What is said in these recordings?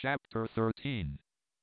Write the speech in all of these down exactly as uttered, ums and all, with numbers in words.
Chapter thirteen.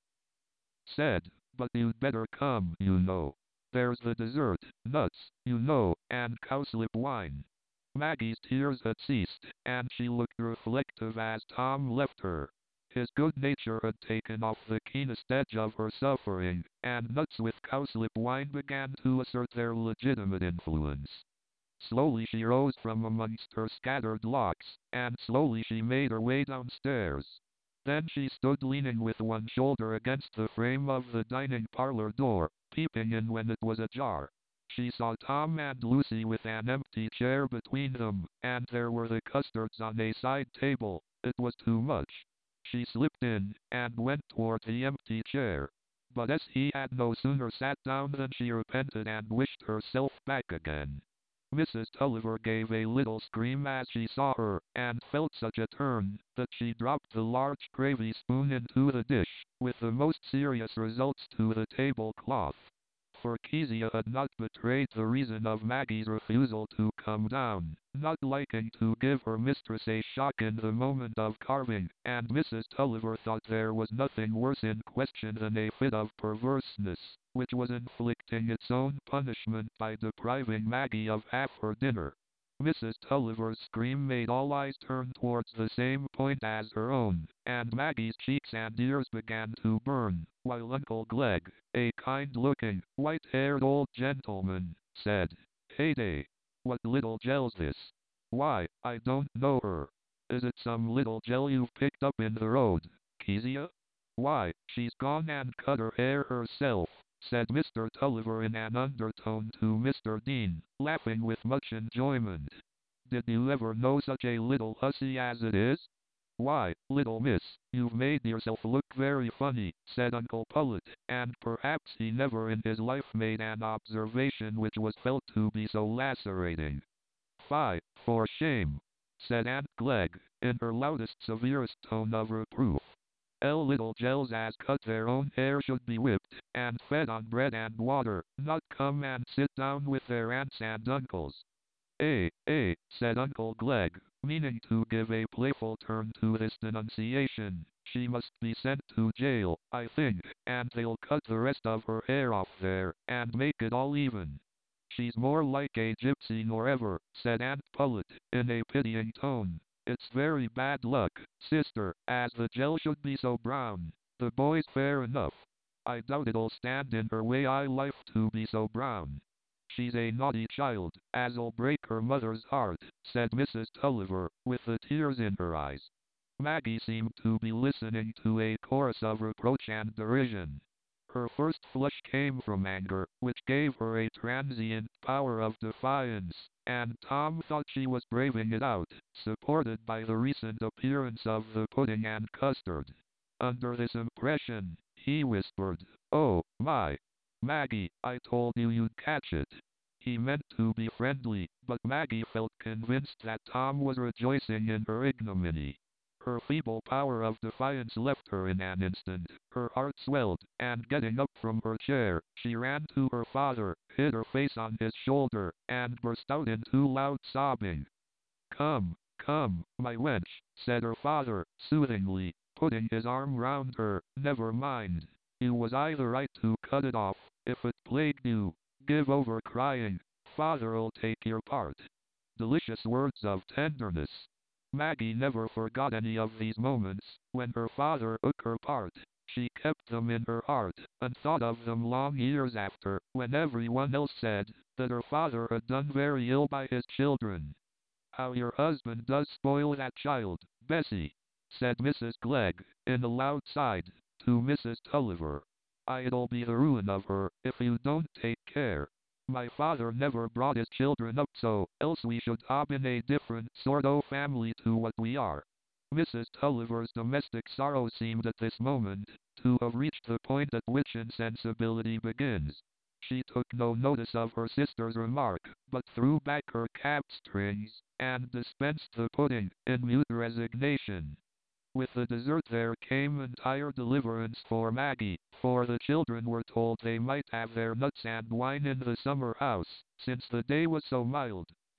Said, but you'd better come, you know. There's the dessert, nuts, you know, and cowslip wine. Maggie's tears had ceased, and she looked reflective as Tom left her. His good nature had taken off the keenest edge of her suffering, and nuts with cowslip wine began to assert their legitimate influence. Slowly she rose from amongst her scattered locks, and slowly she made her way downstairs. Then she stood leaning with one shoulder against the frame of the dining parlor door, peeping in when it was ajar. She saw Tom and Lucy with an empty chair between them, and there were the custards on a side table. It was too much. She slipped in, and went toward the empty chair. But as he had no sooner sat down than she repented and wished herself back again. Missus Tulliver gave a little scream as she saw her, and felt such a turn, that she dropped the large gravy spoon into the dish, with the most serious results to the tablecloth. For Kezia had not betrayed the reason of Maggie's refusal to come down, not liking to give her mistress a shock in the moment of carving, and Missus Tulliver thought there was nothing worse in question than a fit of perverseness, which was inflicting its own punishment by depriving Maggie of half her dinner. Missus Tulliver's scream made all eyes turn towards the same point as her own, and Maggie's cheeks and ears began to burn, while Uncle Glegg, a kind-looking, white-haired old gentleman, said, "Heyday! What little gell's this? Why, I don't know her. Is it some little gell you've picked up in the road, Kezia? Why, she's gone and cut her hair herself," said Mister Tulliver in an undertone to Mister Dean, laughing with much enjoyment. "Did you ever know such a little hussy as it is?" "Why, little miss, you've made yourself look very funny," said Uncle Pullet, and perhaps he never in his life made an observation which was felt to be so lacerating. "Fie, for shame!" said Aunt Glegg, in her loudest severest tone of reproof. "L little gels as cut their own hair should be whipped, and fed on bread and water, not come and sit down with their aunts and uncles." "Eh, eh," said Uncle Glegg, meaning to give a playful turn to this denunciation. "She must be sent to jail, I think, and they'll cut the rest of her hair off there, and make it all even." "She's more like a gypsy nor ever," said Aunt Pullet, in a pitying tone. "It's very bad luck, sister, as the gel should be so brown. The boy's fair enough. I doubt it'll stand in her way I life to be so brown." "She's a naughty child, as'll break her mother's heart," said Missus Tulliver, with the tears in her eyes. Maggie seemed to be listening to a chorus of reproach and derision. Her first flush came from anger, which gave her a transient power of defiance, and Tom thought she was braving it out, supported by the recent appearance of the pudding and custard. Under this impression, he whispered, "Oh, my! Maggie, I told you you'd catch it." He meant to be friendly, but Maggie felt convinced that Tom was rejoicing in her ignominy. Her feeble power of defiance left her in an instant. Her heart swelled, and getting up from her chair, she ran to her father, hid her face on his shoulder, and burst out into loud sobbing. "Come, come, my wench," said her father, soothingly, putting his arm round her. "Never mind. You was I the right to cut it off, if it plagued you. Give over crying. Father'll take your part." Delicious words of tenderness. Maggie never forgot any of these moments. When her father took her part, she kept them in her heart, and thought of them long years after, when everyone else said that her father had done very ill by his children. "How your husband does spoil that child, Bessie," said Missus Glegg, in a loud side, to Missus Tulliver. "It'll be the ruin of her, if you don't take care. My father never brought his children up so, else we should ha' been a different sort o' family to what we are." Missus Tulliver's domestic sorrow seemed at this moment to have reached the point at which insensibility begins. She took no notice of her sister's remark, but threw back her cap strings, and dispensed the pudding, in mute resignation. With the dessert there came entire deliverance for Maggie, for the children were told they might have their nuts and wine in the summer house, since the day was so mild,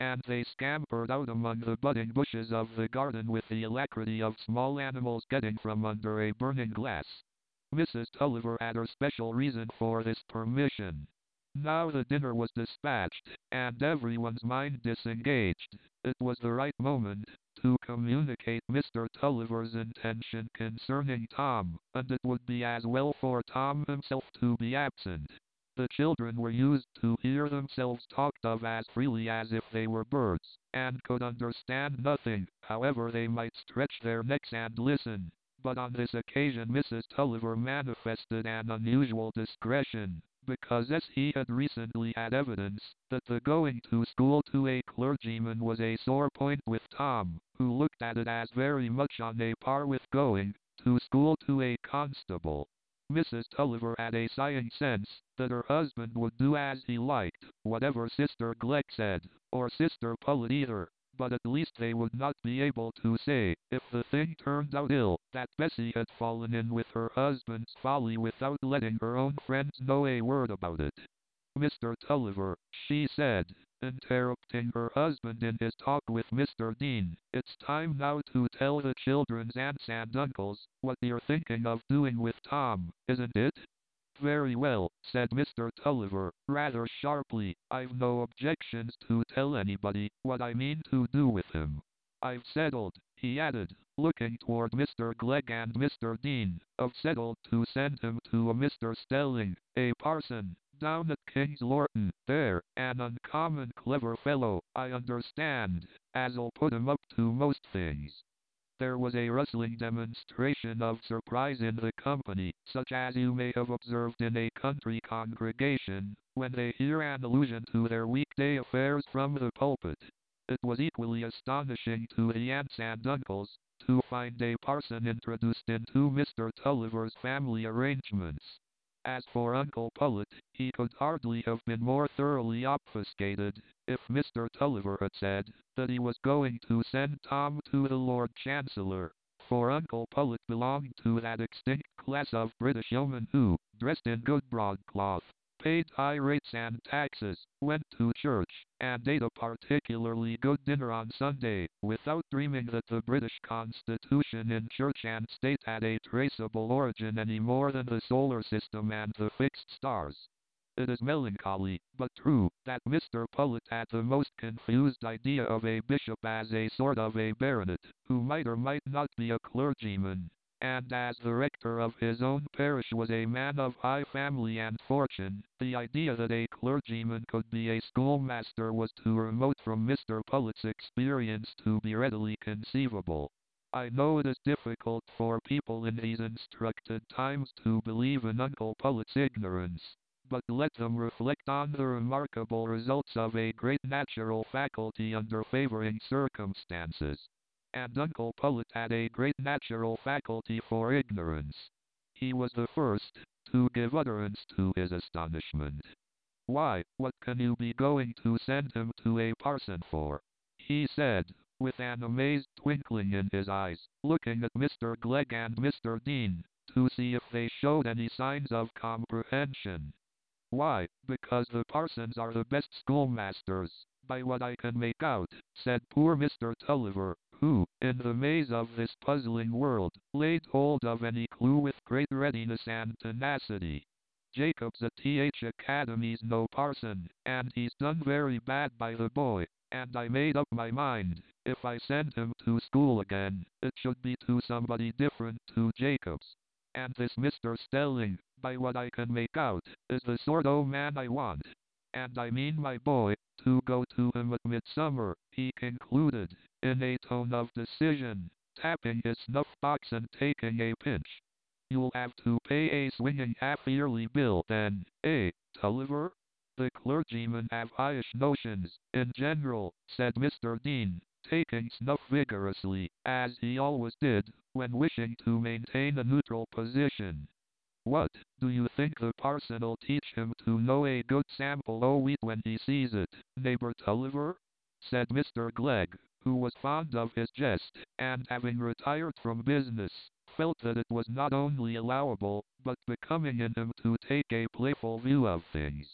and they scampered out among the budding bushes of the garden with the alacrity of small animals getting from under a burning glass. Missus Tulliver had her special reason for this permission. Now the dinner was dispatched, and everyone's mind disengaged. It was the right moment to communicate Mister Tulliver's intention concerning Tom, and it would be as well for Tom himself to be absent. The children were used to hear themselves talked of as freely as if they were birds, and could understand nothing, however they might stretch their necks and listen. But on this occasion Missus Tulliver manifested an unusual discretion, because as he had recently had evidence that the going to school to a clergyman was a sore point with Tom, who looked at it as very much on a par with going to school to a constable. Missus Tulliver had a sighing sense that her husband would do as he liked, whatever Sister Glegg said, or Sister Pullet either, but at least they would not be able to say, if the thing turned out ill, that Bessie had fallen in with her husband's folly without letting her own friends know a word about it. Mister Tulliver, she said, interrupting her husband in his talk with Mister Dean, it's time now to tell the children's aunts and uncles what you're thinking of doing with Tom, isn't it? Very well, said Mister Tulliver, rather sharply, I've no objections to tell anybody what I mean to do with him. I've settled, he added, looking toward Mister Glegg and Mister Dean, I've settled to send him to a Mister Stelling, a parson, down at King's Lorton, there, an uncommon clever fellow, I understand, as'll put him up to most things. There was a rustling demonstration of surprise in the company, such as you may have observed in a country congregation, when they hear an allusion to their weekday affairs from the pulpit. It was equally astonishing to the aunts and uncles to find a parson introduced into Mister Tulliver's family arrangements. As for Uncle Pullet, he could hardly have been more thoroughly obfuscated if Mister Tulliver had said that he was going to send Tom to the Lord Chancellor, for Uncle Pullet belonged to that extinct class of British yeomen who, dressed in good broadcloth, paid high rates and taxes, went to church, and ate a particularly good dinner on Sunday, without dreaming that the British Constitution in church and state had a traceable origin any more than the solar system and the fixed stars. It is melancholy, but true, that Mister Pullet had the most confused idea of a bishop as a sort of a baronet, who might or might not be a clergyman, and as the rector of his own parish was a man of high family and fortune, the idea that a clergyman could be a schoolmaster was too remote from Mister Pullet's experience to be readily conceivable. I know it is difficult for people in these instructed times to believe in Uncle Pullet's ignorance, but let them reflect on the remarkable results of a great natural faculty under favoring circumstances. And Uncle Pullet had a great natural faculty for ignorance. He was the first to give utterance to his astonishment. Why, what can you be going to send him to a parson for? He said, with an amazed twinkling in his eyes, looking at Mister Glegg and Mister Dean, to see if they showed any signs of comprehension. Why, because the parsons are the best schoolmasters, by what I can make out, said poor Mister Tulliver, who, in the maze of this puzzling world, laid hold of any clue with great readiness and tenacity. Jacobs at T H Academy's no parson, and he's done very bad by the boy, and I made up my mind, if I send him to school again, it should be to somebody different to Jacobs. And this Mister Stelling, by what I can make out, is the sort o' man I want. And I mean my boy, to go to him at midsummer, he concluded, in a tone of decision, tapping his snuff-box and taking a pinch. You'll have to pay a swinging half-yearly bill then, eh, Tulliver? The clergymen have highish notions, in general, said Mister Dean, taking snuff vigorously, as he always did, when wishing to maintain a neutral position. What, do you think the parson'll teach him to know a good sample o' wheat when he sees it, neighbour Tulliver? Said Mister Glegg, who was fond of his jest, and having retired from business, felt that it was not only allowable, but becoming in him to take a playful view of things.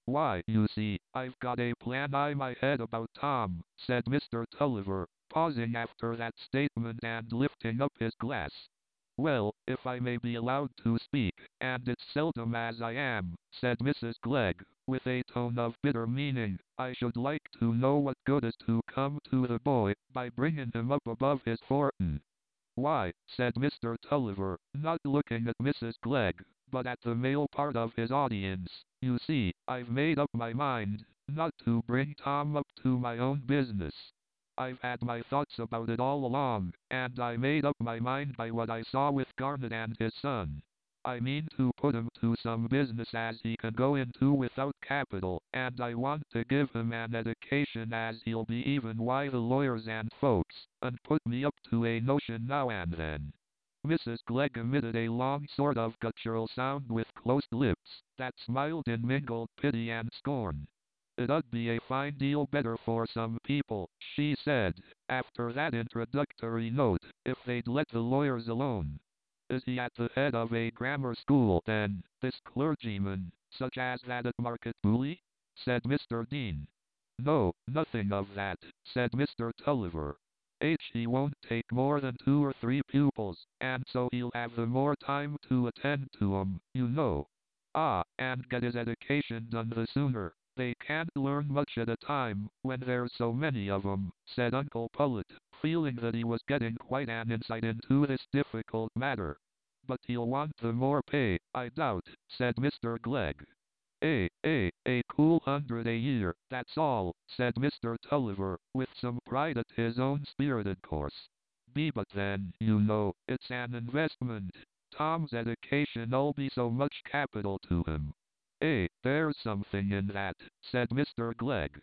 Why, you see, I've got a plan in my head about Tom, said Mister Tulliver, pausing after that statement and lifting up his glass. Well, if I may be allowed to speak, and it's seldom as I am, said Missus Glegg, with a tone of bitter meaning, I should like to know what good is to come to the boy by bringing him up above his fortin. Why, said Mister Tulliver, not looking at Missus Glegg, but at the male part of his audience, you see, I've made up my mind not to bring Tom up to my own business. I've had my thoughts about it all along, and I made up my mind by what I saw with Garnet and his son. I mean to put him to some business as he can go into without capital, and I want to give him an education as he'll be even why the lawyers and folks, and put me up to a notion now and then. Missus Glegg emitted a long sort of guttural sound with closed lips, that smiled in mingled pity and scorn. It 'ud be a fine deal better for some people, she said, after that introductory note, if they'd let the lawyers alone. Is he at the head of a grammar school, then, this clergyman, such as that at Market Bully? Said Mister Dean. No, nothing of that, said Mister Tulliver. H. He won't take more than two or three pupils, and so he'll have the more time to attend to 'em, you know. Ah, and get his education done the sooner. They can't learn much at a time, when there's so many of 'em, said Uncle Pullet, feeling that he was getting quite an insight into this difficult matter. But he'll want the more pay, I doubt, said Mister Glegg. Eh, eh, a cool hundred a year, that's all, said Mister Tulliver, with some pride at his own spirited course. Be but then, you know, it's an investment. Tom's education'll be so much capital to him. Eh, there's something in that, said Mister Glegg.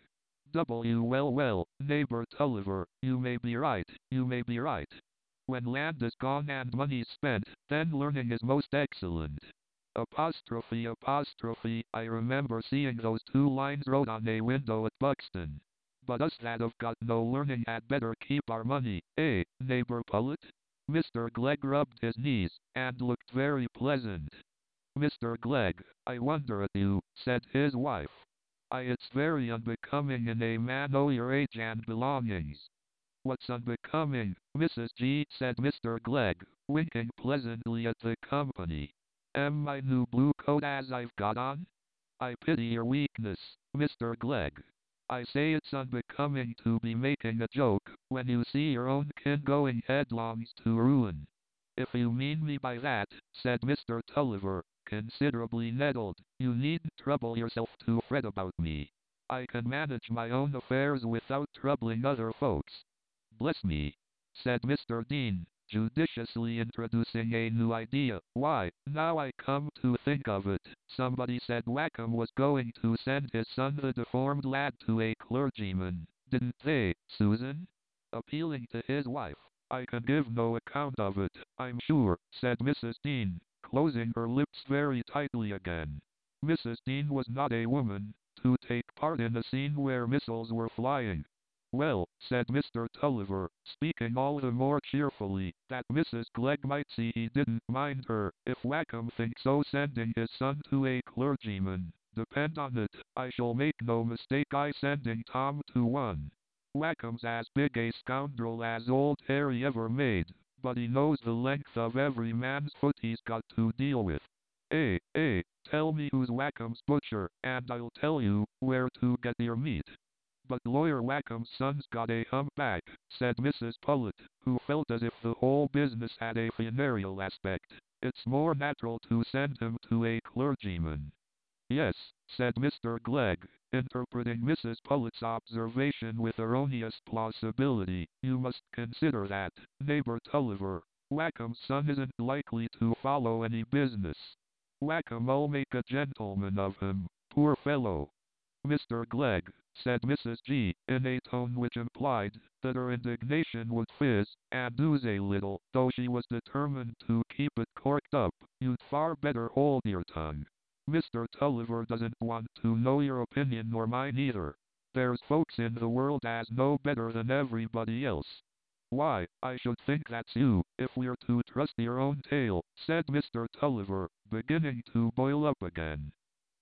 W. Well, well, neighbor Tulliver, you may be right, you may be right. When land is gone and money's spent, then learning is most excellent. Apostrophe, apostrophe, I remember seeing those two lines wrote on a window at Buxton. But us that have got no learning had better keep our money, eh, neighbor Pullet? Mister Glegg rubbed his knees, and looked very pleasant. Mister Glegg, I wonder at you, said his wife. I it's very unbecoming in a man o' your age and belongings. What's unbecoming, Missus G, said Mister Glegg, winking pleasantly at the company. Am my new blue coat as I've got on? I pity your weakness, Mister Glegg. I say it's unbecoming to be making a joke, when you see your own kin going headlong to ruin. If you mean me by that, said Mister Tulliver, considerably nettled, you needn't trouble yourself to fret about me. I can manage my own affairs without troubling other folks. Bless me, said Mister Dean, judiciously introducing a new idea. Why, now I come to think of it, somebody said Wackham was going to send his son the deformed lad to a clergyman, didn't they, Susan? Appealing to his wife. I can give no account of it, I'm sure, said Missus Dean, closing her lips very tightly again. Missus Dean was not a woman to take part in a scene where missiles were flying. Well, said Mister Tulliver, speaking all the more cheerfully, that Missus Glegg might see he didn't mind her, if Wackham thinks so sending his son to a clergyman, depend on it, I shall make no mistake I sending Tom to one. Wackham's as big a scoundrel as old Harry ever made, but he knows the length of every man's foot he's got to deal with. Eh, eh, tell me who's Wackham's butcher, and I'll tell you where to get your meat. But Lawyer Wackham's son's got a humpback, said Missus Pullet, who felt as if the whole business had a funereal aspect. It's more natural to send him to a clergyman. Yes, said Mister Glegg, interpreting Missus Pullet's observation with erroneous plausibility, you must consider that, neighbor Tulliver, Wackham's son isn't likely to follow any business. Wackham'll make a gentleman of him, poor fellow. Mister Glegg, said Missus G, in a tone which implied that her indignation would fizz and ooze a little, though she was determined to keep it corked up, you'd far better hold your tongue. Mister Tulliver doesn't want to know your opinion nor mine either. There's folks in the world as know better than everybody else. Why, I should think that's you, if we're to trust your own tale, said Mister Tulliver, beginning to boil up again.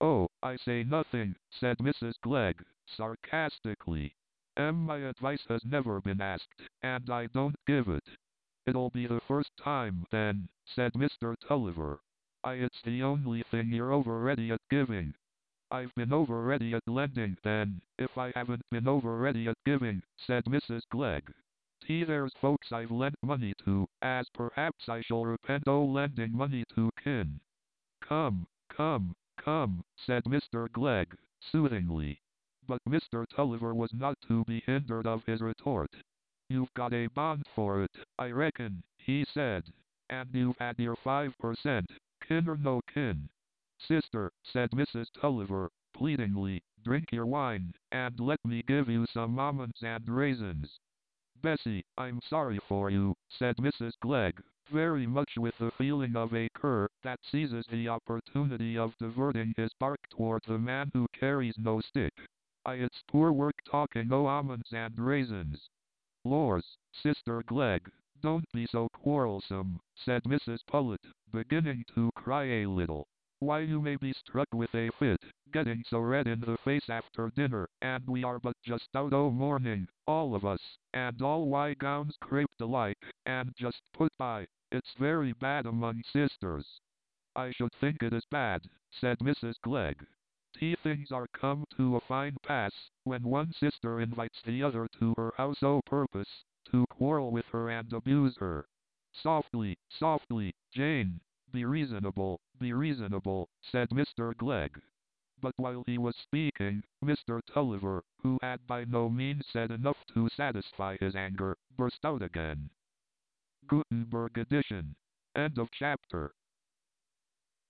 Oh, I say nothing, said Missus Glegg, sarcastically. Em, my advice has never been asked, and I don't give it. It'll be the first time, then, said Mister Tulliver. I it's the only thing you're over ready at giving. I've been over ready at lending, then, if I haven't been over ready at giving, said Missus Glegg. See, there's folks I've lent money to, as perhaps I shall repent o' lending money to kin. Come, come, come, said Mister Glegg, soothingly. But Mister Tulliver was not to be hindered of his retort. You've got a bond for it, I reckon, he said. And you've had your five per cent, kin or no kin. Sister, said Missus Tulliver, pleadingly, drink your wine, and let me give you some almonds and raisins. Bessie, I'm sorry for you, said Missus Glegg, very much with the feeling of a cur that seizes the opportunity of diverting his bark toward the man who carries no stick. I it's poor work talking o' almonds and raisins. Lors, Sister Glegg, don't be so quarrelsome, said Missus Pullet, beginning to cry a little. Why, you may be struck with a fit, getting so red in the face after dinner, and we are but just out o' mourning, all of us, and all white gowns craped alike, and just put by. It's very bad among sisters. I should think it is bad, said Missus Glegg. Tea things are come to a fine pass, when one sister invites the other to her house o' purpose, to quarrel with her and abuse her. Softly, softly, Jane, be reasonable, be reasonable, said Mister Glegg. But while he was speaking, Mister Tulliver, who had by no means said enough to satisfy his anger, burst out again. Gutenberg edition. End of chapter.